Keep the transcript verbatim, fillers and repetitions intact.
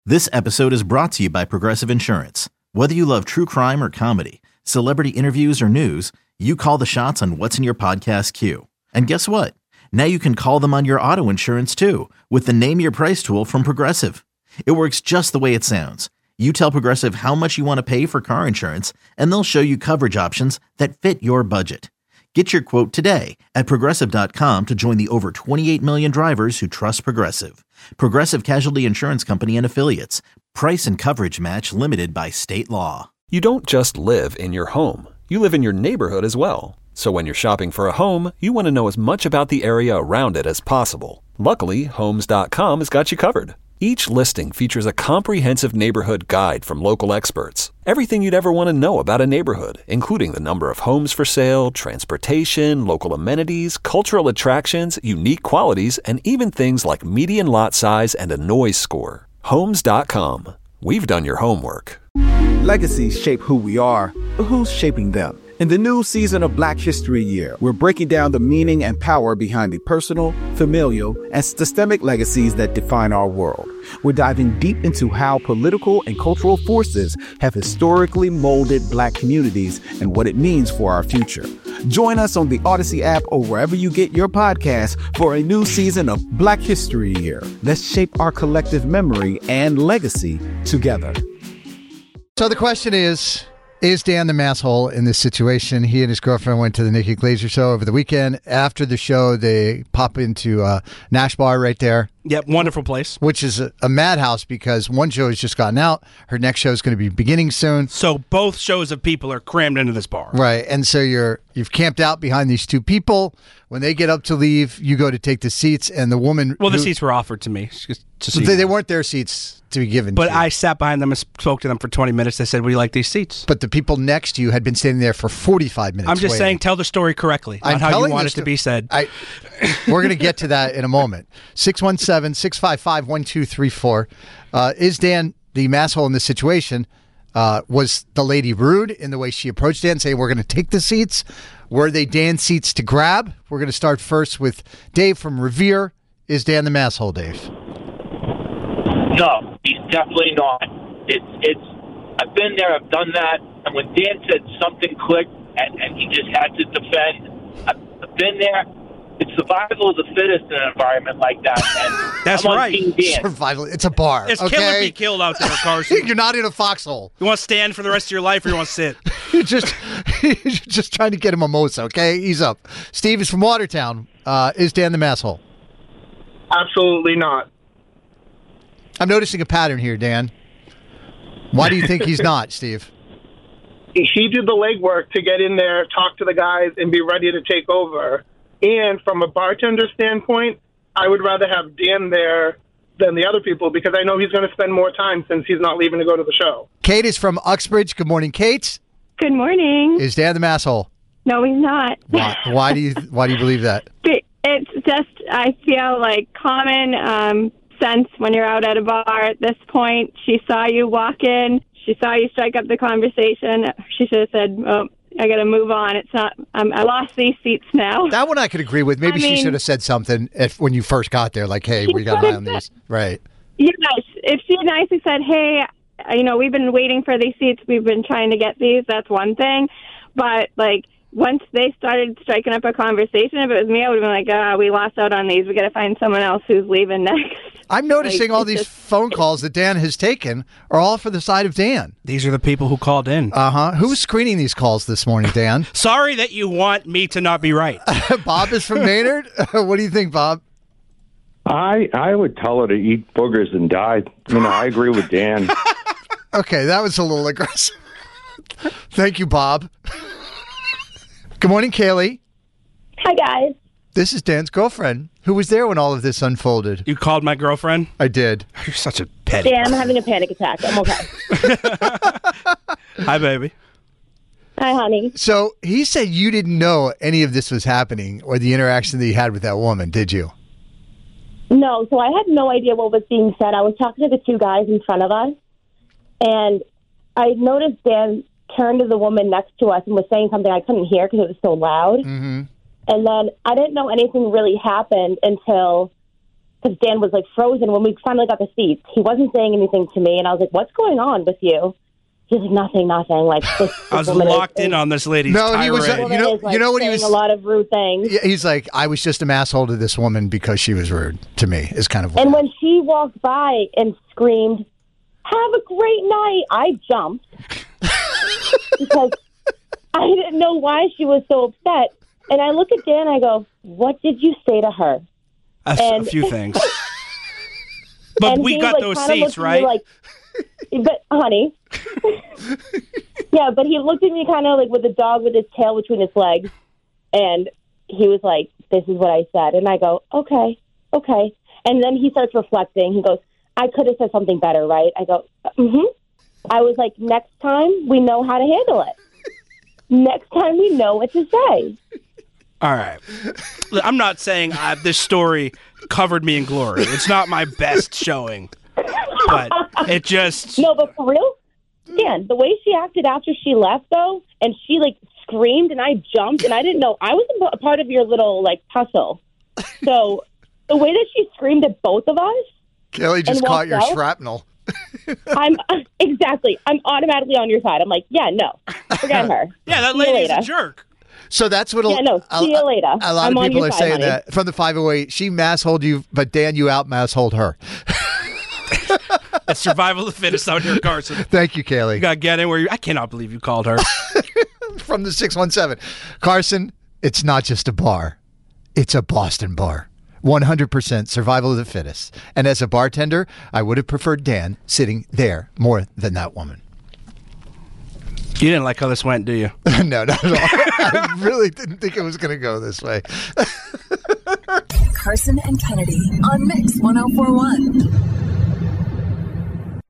This episode is brought to you by Progressive Insurance. Whether you love true crime or comedy, celebrity interviews or news, you call the shots on what's in your podcast queue. And guess what? Now you can call them on your auto insurance too with the Name Your Price tool from Progressive. It works just the way it sounds. You tell Progressive how much you want to pay for car insurance, and they'll show you coverage options that fit your budget. Get your quote today at Progressive dot com to join the over twenty-eight million drivers who trust Progressive. Progressive Casualty Insurance Company and Affiliates. Price and coverage match limited by state law. You don't just live in your home. You live in your neighborhood as well. So when you're shopping for a home, you want to know as much about the area around it as possible. Luckily, Homes dot com has got you covered. Each listing features a comprehensive neighborhood guide from local experts. Everything you'd ever want to know about a neighborhood, including the number of homes for sale, transportation, local amenities, cultural attractions, unique qualities, and even things like median lot size and a noise score. Homes dot com. We've done your homework. Legacies shape who we are, but who's shaping them? In the new season of Black History Year, we're breaking down the meaning and power behind the personal, familial, and systemic legacies that define our world. We're diving deep into how political and cultural forces have historically molded Black communities and what it means for our future. Join us on the Odyssey app or wherever you get your podcasts for a new season of Black History Year. Let's shape our collective memory and legacy together. So the question is, is Dan the masshole in this situation? He and his girlfriend went to the Nikki Glazer show over the weekend. After the show, they pop into uh, Nash Bar right there. Yep, wonderful place. Which is a, a madhouse because one show has just gotten out. Her next show is going to be beginning soon. So both shows of people are crammed into this bar. Right, and so you're, you've camped out behind these two people. When they get up to leave, you go to take the seats, and the woman... Well, the who, seats were offered to me. Just to see they, they weren't their seats to be given But to you. I sat behind them and spoke to them for twenty minutes. They said, "We like these seats." But the people next to you had been standing there for forty-five minutes I'm just waiting. saying, tell the story correctly, I'm on how you telling want this it to to- be said. I, we're going to get to that in a moment. six one seven, six five five, one two three four. Uh, is Dan the masshole in this situation? Uh, was the lady rude in the way she approached Dan, saying, we're going to take the seats? Were they Dan's seats to grab? We're going to start first with Dave from Revere. Is Dan the masshole, Dave? No, he's definitely not. It's, it's, I've been there, I've done that, and when Dan said something clicked and, and he just had to defend, I've, I've been there. It's survival of the fittest in an environment like that. And That's I'm on right. Team Dan. Survival. It's a bar. It's okay? kill or be killed out there, Carson. You're not in a foxhole. You want to stand for the rest of your life or you want to sit? You're just, you're just trying to get a mimosa, okay? Ease up. Steve is from Watertown. Uh, is Dan the masshole? Absolutely not. I'm noticing a pattern here, Dan. Why do you think he's not, Steve? He did the legwork to get in there, talk to the guys, and be ready to take over. And from a bartender standpoint, I would rather have Dan there than the other people because I know he's going to spend more time since he's not leaving to go to the show. Kate is from Uxbridge. Good morning, Kate. Good morning. Is Dan the masshole? No, he's not. Why, why do you Why do you believe that? It's just, I feel like common um, sense when you're out at a bar at this point. She saw you walk in. She saw you strike up the conversation. She should have said, oh, I got to move on. It's not, um, I lost these seats now. That one I could agree with. Maybe I she mean, should have said something if when you first got there, like, hey, we got an eye on these. Right. Yes. If she nicely said, hey, you know, we've been waiting for these seats. We've been trying to get these. That's one thing. But, like, once they started striking up a conversation, if it was me, I would have been like, ah, oh, we lost out on these. We got to find someone else who's leaving next. I'm noticing like, all these just... phone calls that Dan has taken are all for the side of Dan. These are the people who called in. Uh-huh. Who's screening these calls this morning, Dan? Sorry that you want me to not be right. Bob is from Maynard. What do you think, Bob? I I would tell her to eat boogers and die. You know, I agree with Dan. Okay, that was a little aggressive. Thank you, Bob. Good morning, Kaylee. Hi, guys. This is Dan's girlfriend, who was there when all of this unfolded. You called my girlfriend? I did. You're such a petty. Dan, I'm having a panic attack. I'm okay. Hi, baby. Hi, honey. So he said you didn't know any of this was happening or the interaction that you had with that woman, did you? No, so I had no idea what was being said. I was talking to the two guys in front of us, and I noticed Dan turned to the woman next to us and was saying something I couldn't hear because it was so loud. Mm-hmm. And then I didn't know anything really happened until because Dan was like frozen when we finally got the seats. He wasn't saying anything to me, and I was like, "What's going on with you?" He's like, "Nothing, nothing." Like this, this I was woman locked is, in on this lady's No, tirade. he was, uh, this you woman know- is, like, you know what he saying was- a lot of rude things. Yeah, he's like, I was just a asshole to this woman because she was rude to me, is kind of what And when she walked by and screamed, "Have a great night," I jumped because I didn't know why she was so upset. And I look at Dan and I go, "What did you say to her?" A, And- a few things. But and we he, got like, those kinda seats, looked at me right? Like, but honey, yeah. But he looked at me kind of like with a dog with his tail between his legs, and he was like, "This is what I said," and I go, "Okay, okay." And then he starts reflecting. He goes, "I could have said something better, right?" I go, "Mm-hmm." I was like, "Next time we know how to handle it. Next time we know what to say." All right. Look, I'm not saying uh, this story covered me in glory. It's not my best showing. But it just... No, but for real, Dan, the way she acted after she left, though, and she, like, screamed, and I jumped, and I didn't know. I was a part of your little, like, tussle. So the way that she screamed at both of us... Kelly just and caught walked your out, shrapnel. I'm exactly. I'm automatically on your side. I'm like, yeah, no, forget her. Yeah, that See you lady's a later. jerk. So that's what a, Yeah, no, see you later. a lot I'm of on people your are side, saying honey. that from the five oh eight. She massholed you, but Dan, you out massholed her. It's survival of the fittest out here, Carson. Thank you, Kaylee. You got to get in where you... I cannot believe you called her. From the six one seven. Carson, it's not just a bar. It's a Boston bar. one hundred percent survival of the fittest. And as a bartender, I would have preferred Dan sitting there more than that woman. You didn't like how this went, do you? No, not at all. I really didn't think it was going to go this way. Carson and Kennedy on Mix one oh four one.